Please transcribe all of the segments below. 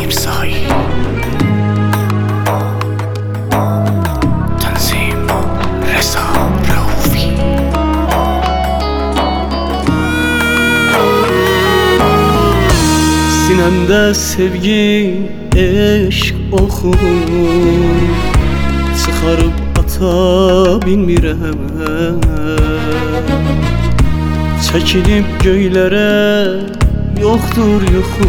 İmzai Tanzim Reza Raufi. Sinemde sevgi, eşk oxu çıxarıb ata bilmirəm. Çəkilib göylərə yoxdur yuxu,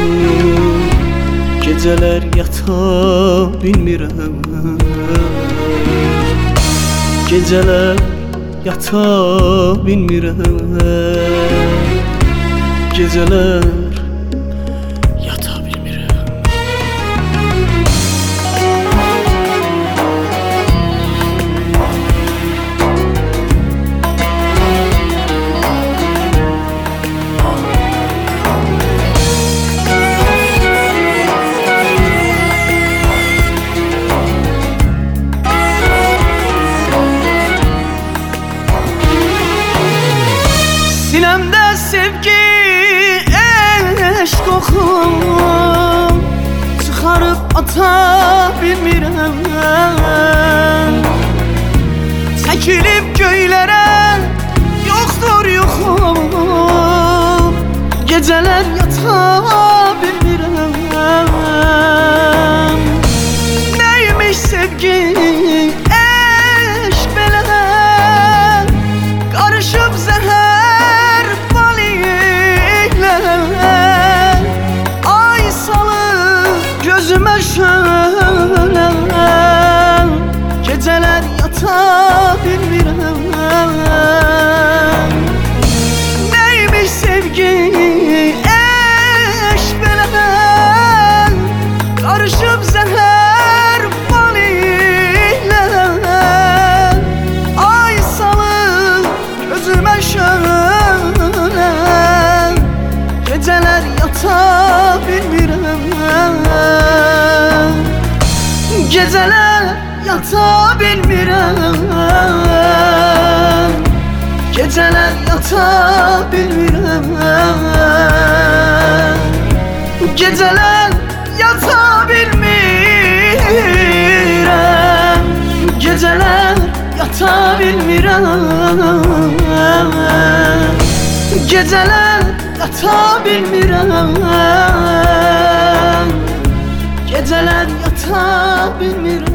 gecələr yata bilmirəm. Gecələr yata bilmirəm. Gecələr yata bilmirəm. Sinemde sevgi, eşk oxum çıxarıb ata bilmirəm. Çəkilib göylərə yoxdur yuxum, gecələr yata bilmirəm. Neymiş sevgi, eşk belə qarışıb zəhər balıyla. Ay salır gözümə şölə, gecələr yata bilmirəm. Neymiş sevgi, eşk belə qarışıb zəhər balıyla. Ay salır gözümə şölə, gecələr yata bilmirəm. Gecələr yata bilmirəm. Gecələr yata bilmirəm. Gecələr yata bilmirəm. Gecələr yata bilmirəm. Gecələr yata bilmirəm. Gecələr yata bilmirəm.